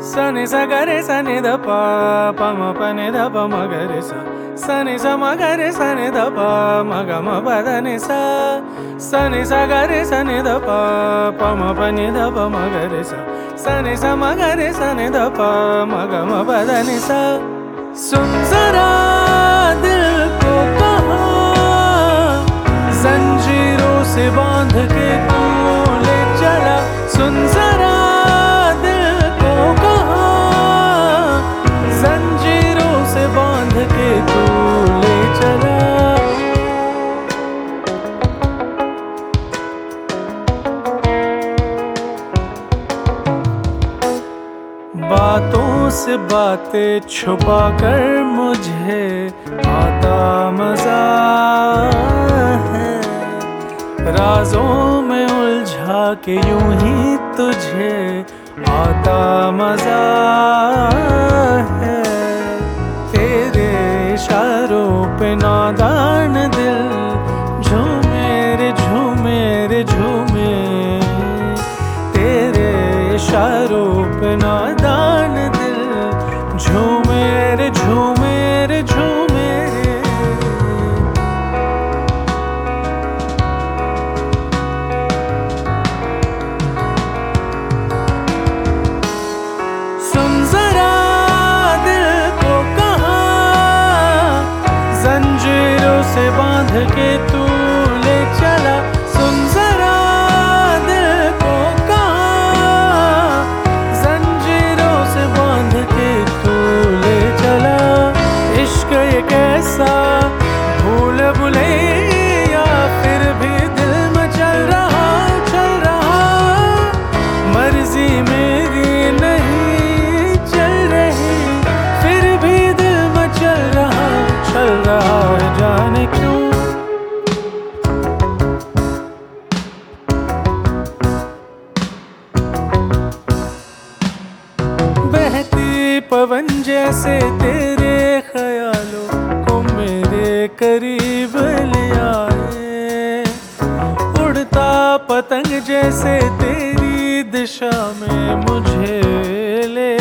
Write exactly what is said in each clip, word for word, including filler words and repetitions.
सनि स ग रे स नि ध प प म प नि ध प म ग रे स स नि स म ग रे स नि ध प म ग म प ध नि सा स नि स ग रे स नि ध प प म प नि ध प म ग रे सा स नि स म ग रे स नि ध प म ग म प ध नि सा। सुन जरा दिल को कहाँ जंजीरों से बांध के तू ले चला। सुन जरा दिल को कहाँ जंजीरों से बांध के तू ले चला। बातों से बातें छुपा कर मुझे आता मजा है, राजों में उलझा के यूं ही तुझे आता मजा है। तेरे इशारों पे नादान दिल झूमे रे झूमे रे झूमे, तेरे इशारों पे नादान दिल झूमे रे झूमे रे झूमे रे। सुन जरा दिल को कहाँ जंजीरों से बांध के तू ले चला। सुन जरा दिल को कहाँ जंजीरों से बांध के तू ले चला। इश्क ये कैसा भूल भुलैया फिर भी दिल में चल रहा चल रहा। मर्जी मेरी नहीं चल रही फिर भी दिल में चल रहा चल रहा है, जाने क्यों। बहती पवन जैसे तेरे ख्यालों को मेरे करीब ले आए, उड़ता पतंग जैसे तेरी दिशा में मुझे ले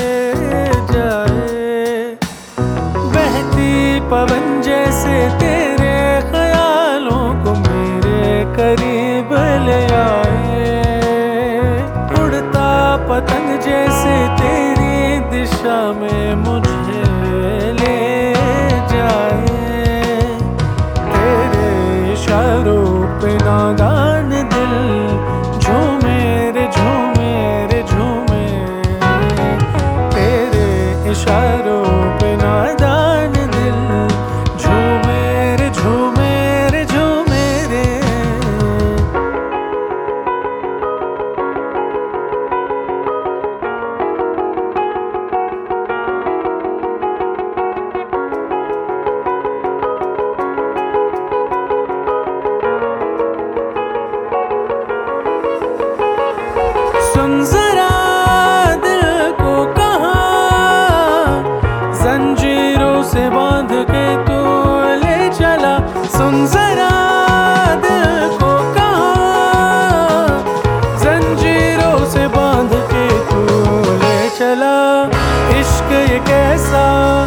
जाए। बहती पवन जैसे तेरे ख्यालों को मेरे करीब ले आए, उड़ता पतंग जैसे तेरी दिशा में मुझे ले जाए। तेरे इशारों पे नादान दिल झूमे रे झूमे रे झूमे, तेरे इशारों पे नादान दिल झूमे रे झूमे रे झूमे रे। सुन जरा दिल को कहाँ जंजीरों से बांध के तू ले चला। सुन जरा दिल को कहाँ जंजीरों से बांध के तू ले चला। इश्क ये कैसा